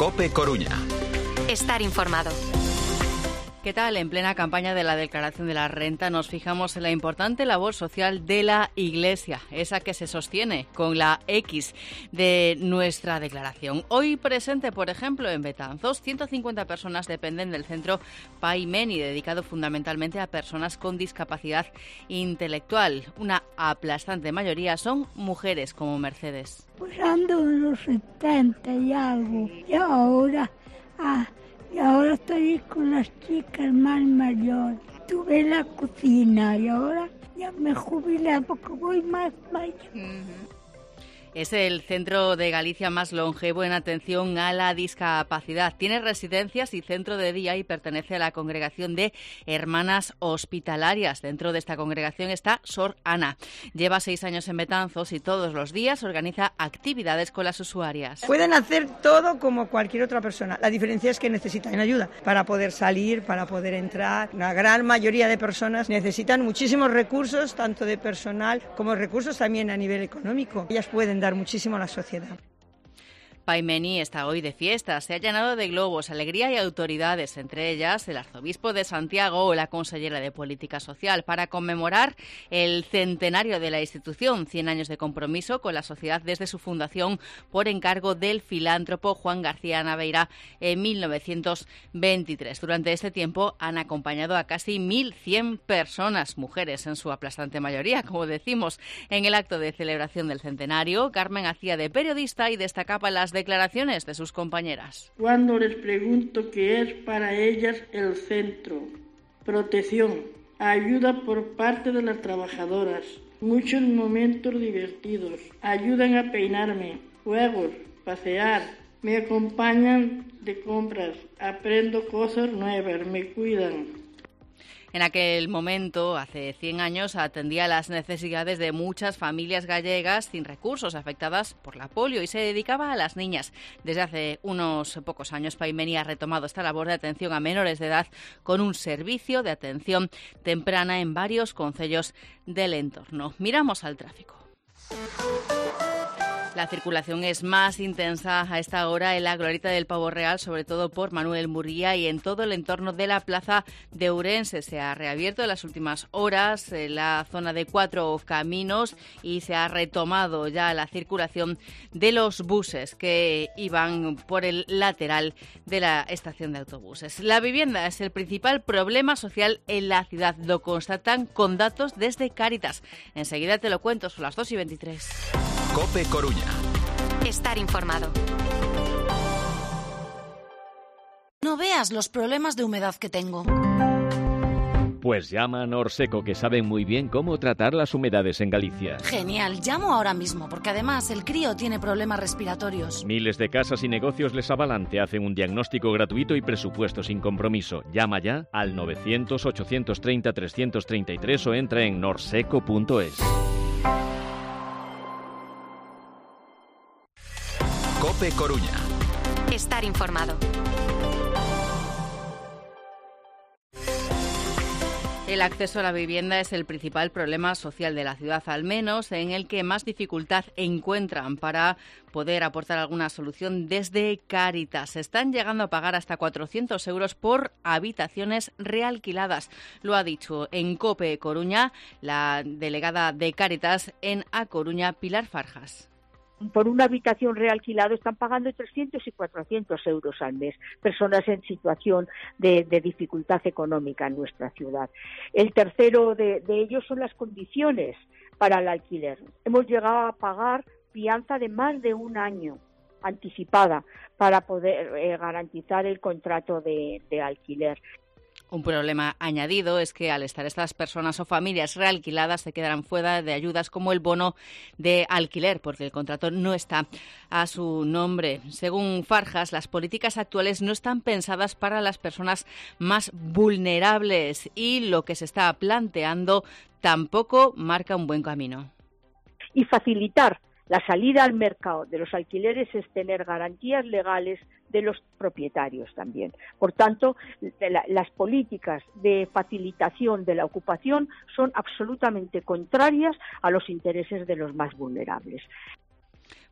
COPE Coruña. Estar informado. ¿Qué tal? En plena campaña de la declaración de la renta nos fijamos en la importante labor social de la Iglesia, esa que se sostiene con la X de nuestra declaración. Hoy presente, por ejemplo, en Betanzos, 150 personas dependen del centro Paimeni, dedicado fundamentalmente a personas con discapacidad intelectual. Una aplastante mayoría son mujeres, como Mercedes. Pues ando en los 70 y algo, y ahora estoy con las chicas más mayores. Estuve en la cocina y ahora ya me jubilé porque voy más mayor. Es el centro de Galicia más longevo en atención a la discapacidad. Tiene residencias y centro de día y pertenece a la congregación de Hermanas Hospitalarias. Dentro de esta congregación está Sor Ana. Lleva 6 años en Betanzos y todos los días organiza actividades con las usuarias. Pueden hacer todo como cualquier otra persona. La diferencia es que necesitan ayuda para poder salir, para poder entrar. La gran mayoría de personas necesitan muchísimos recursos, tanto de personal como recursos también a nivel económico. Ellas pueden dar muchísimo a la sociedad. Paimeni está hoy de fiesta. Se ha llenado de globos, alegría y autoridades, entre ellas el arzobispo de Santiago o la consellera de Política Social, para conmemorar el centenario de la institución, 100 años de compromiso con la sociedad desde su fundación por encargo del filántropo Juan García Naveira en 1923. Durante este tiempo han acompañado a casi 1.100 personas, mujeres en su aplastante mayoría, como decimos. En el acto de celebración del centenario, Carmen hacía de periodista y destacaba las declaraciones de sus compañeras. Cuando les pregunto qué es para ellas el centro, protección, ayuda por parte de las trabajadoras, muchos momentos divertidos, ayudan a peinarme, juegos, pasear, me acompañan de compras, aprendo cosas nuevas, me cuidan. En aquel momento, hace 100 años, atendía las necesidades de muchas familias gallegas sin recursos afectadas por la polio y se dedicaba a las niñas. Desde hace unos pocos años, Paimeni ha retomado esta labor de atención a menores de edad con un servicio de atención temprana en varios concellos del entorno. Miramos al tráfico. La circulación es más intensa a esta hora en la glorieta del Pavo Real, sobre todo por Manuel Murguía y en todo el entorno de la plaza de Ourense. Se ha reabierto en las últimas horas la zona de 4 caminos y se ha retomado ya la circulación de los buses que iban por el lateral de la estación de autobuses. La vivienda es el principal problema social en la ciudad. Lo constatan con datos desde Cáritas. Enseguida te lo cuento, son las 2:23. COPE Coruña. Estar informado. No veas los problemas de humedad que tengo. Pues llama a Norseco, que saben muy bien cómo tratar las humedades en Galicia. Genial, llamo ahora mismo, porque además el crío tiene problemas respiratorios. Miles de casas y negocios les avalan, te hacen un diagnóstico gratuito y presupuesto sin compromiso. Llama ya al 900-830-333 o entra en norseco.es. COPE Coruña. Estar informado. El acceso a la vivienda es el principal problema social de la ciudad, al menos en el que más dificultad encuentran para poder aportar alguna solución desde Cáritas. Están llegando a pagar hasta 400 euros por habitaciones realquiladas. Lo ha dicho en COPE Coruña la delegada de Cáritas en A Coruña, Pilar Farjas. Por una habitación realquilado están pagando 300 y 400 euros al mes, personas en situación de dificultad económica en nuestra ciudad. El tercero de ellos son las condiciones para el alquiler. Hemos llegado a pagar fianza de más de un año anticipada para poder garantizar el contrato de alquiler. Un problema añadido es que al estar estas personas o familias realquiladas se quedarán fuera de ayudas como el bono de alquiler porque el contrato no está a su nombre. Según Farjas, las políticas actuales no están pensadas para las personas más vulnerables y lo que se está planteando tampoco marca un buen camino. Y facilitar la salida al mercado de los alquileres es tener garantías legales de los propietarios también. Por tanto, las políticas de facilitación de la ocupación son absolutamente contrarias a los intereses de los más vulnerables.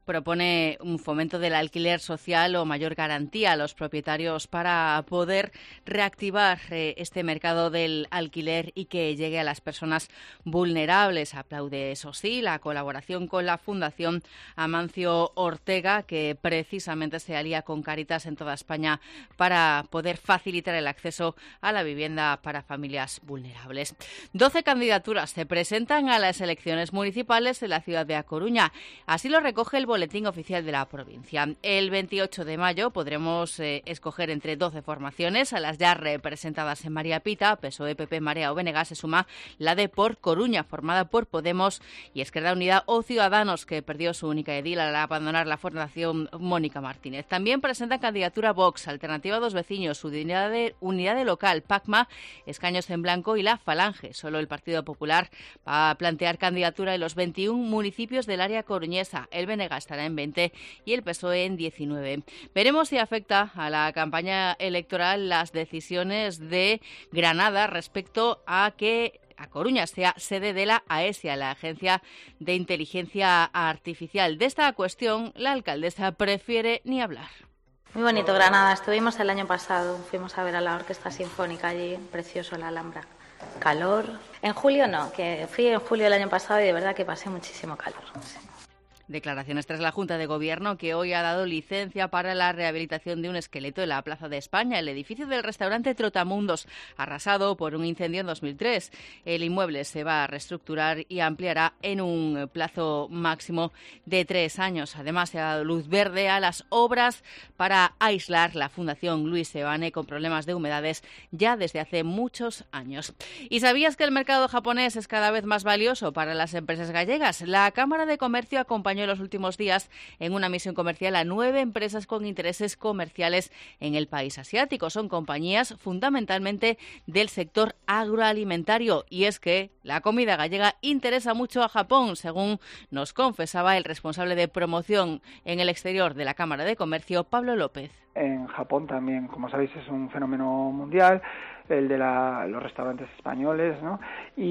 propone un fomento del alquiler social o mayor garantía a los propietarios para poder reactivar este mercado del alquiler y que llegue a las personas vulnerables. Aplaude, eso sí, la colaboración con la Fundación Amancio Ortega, que precisamente se alía con Cáritas en toda España para poder facilitar el acceso a la vivienda para familias vulnerables. 12 candidaturas se presentan a las elecciones municipales de la ciudad de A Coruña. Así lo recoge el Boletín Oficial de la provincia. El 28 de mayo podremos escoger entre 12 formaciones. A las ya representadas en María Pita, PSOE, PP, Marea o BNG, se suma la de Por Coruña, formada por Podemos y Esquerda Unida o Ciudadanos, que perdió su única edil al abandonar la Fundación Mónica Martínez. También presenta candidatura Vox, Alternativa Dos Vecinos, Unidad de Local, PACMA, Escaños en Blanco y la Falange. Solo el Partido Popular va a plantear candidatura en los 21 municipios del área coruñesa. El BNG estará en 20 y el PSOE en 19. Veremos si afecta a la campaña electoral las decisiones de Granada respecto a que A Coruña sea sede de la AESIA, la Agencia de Inteligencia Artificial. De esta cuestión, la alcaldesa prefiere ni hablar. Muy bonito Granada, estuvimos el año pasado, fuimos a ver a la Orquesta Sinfónica allí, precioso la Alhambra. Calor. En julio no, que fui en julio del año pasado y de verdad que pasé muchísimo calor. Sí. Declaraciones tras la Junta de Gobierno, que hoy ha dado licencia para la rehabilitación de un esqueleto en la Plaza de España, el edificio del restaurante Trotamundos, arrasado por un incendio en 2003. El inmueble se va a reestructurar y ampliará en un plazo máximo de 3 años. Además, se ha dado luz verde a las obras para aislar la Fundación Luis Seoane con problemas de humedades ya desde hace muchos años. ¿Y sabías que el mercado japonés es cada vez más valioso para las empresas gallegas? La Cámara de Comercio acompañó en los últimos días en una misión comercial a 9 empresas con intereses comerciales en el país asiático. Son compañías fundamentalmente del sector agroalimentario, y es que la comida gallega interesa mucho a Japón, según nos confesaba el responsable de promoción en el exterior de la Cámara de Comercio, Pablo López. En Japón también, como sabéis, es un fenómeno mundial, el de los restaurantes españoles, ¿no?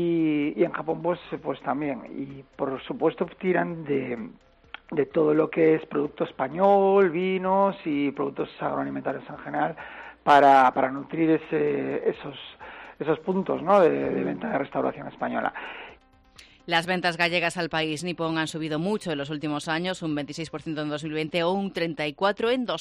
Y en Japón pues también, y por supuesto tiran de todo lo que es producto español, vinos y productos agroalimentarios en general para nutrir esos puntos, ¿no?, de venta de restauración española. Las ventas gallegas al país nipón han subido mucho en los últimos años, un 26% en 2020 o un 34% en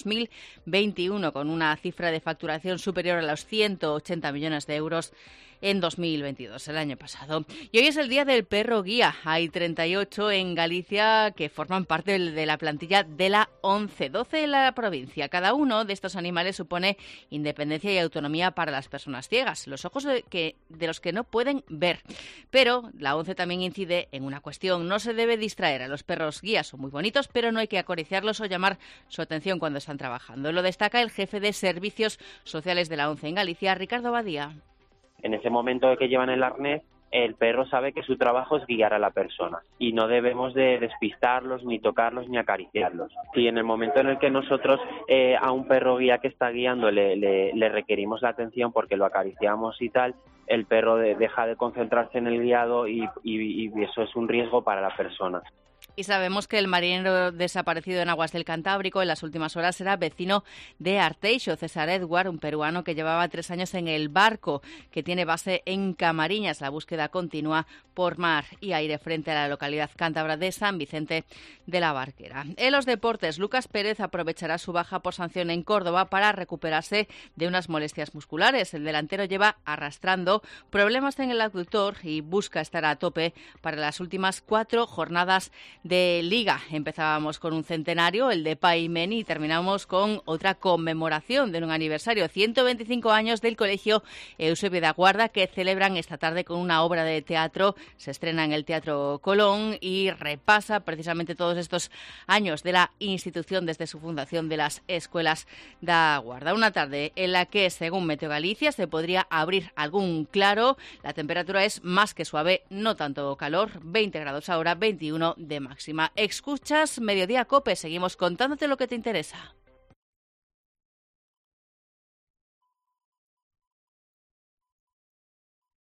2021, con una cifra de facturación superior a los 180 millones de euros en 2022, el año pasado. Y hoy es el Día del Perro Guía. Hay 38 en Galicia que forman parte de la plantilla de la ONCE, 12 en la provincia. Cada uno de estos animales supone independencia y autonomía para las personas ciegas, los ojos de los que no pueden ver. Pero la ONCE también incide en una cuestión: no se debe distraer a los perros guías. Son muy bonitos, pero no hay que acariciarlos o llamar su atención cuando están trabajando. Lo destaca el jefe de Servicios Sociales de la ONCE en Galicia, Ricardo Badía. En ese momento que llevan el arnés, el perro sabe que su trabajo es guiar a la persona y no debemos de despistarlos, ni tocarlos, ni acariciarlos. Si en el momento en el que nosotros a un perro guía que está guiando le requerimos la atención porque lo acariciamos y tal, el perro deja de concentrarse en el guiado y eso es un riesgo para la persona. Y sabemos que el marinero desaparecido en aguas del Cantábrico en las últimas horas era vecino de Arteixo, César Edward, un peruano que llevaba 3 años en el barco que tiene base en Camariñas. La búsqueda continúa por mar y aire frente a la localidad cántabra de San Vicente de la Barquera. En los deportes, Lucas Pérez aprovechará su baja por sanción en Córdoba para recuperarse de unas molestias musculares. El delantero lleva arrastrando problemas en el abductor y busca estar a tope para las últimas 4 jornadas de Liga. Empezábamos con un centenario, el de Paimeni, y terminamos con otra conmemoración de un aniversario, 125 años del Colegio Eusebio de Aguarda, que celebran esta tarde con una obra de teatro. Se estrena en el Teatro Colón y repasa precisamente todos estos años de la institución desde su fundación de las escuelas de Aguarda. Una tarde en la que, según Meteo Galicia, se podría abrir algún claro. La temperatura es más que suave, no tanto calor, 20 grados ahora, 21 de máxima. Escuchas Mediodía COPE, seguimos contándote lo que te interesa.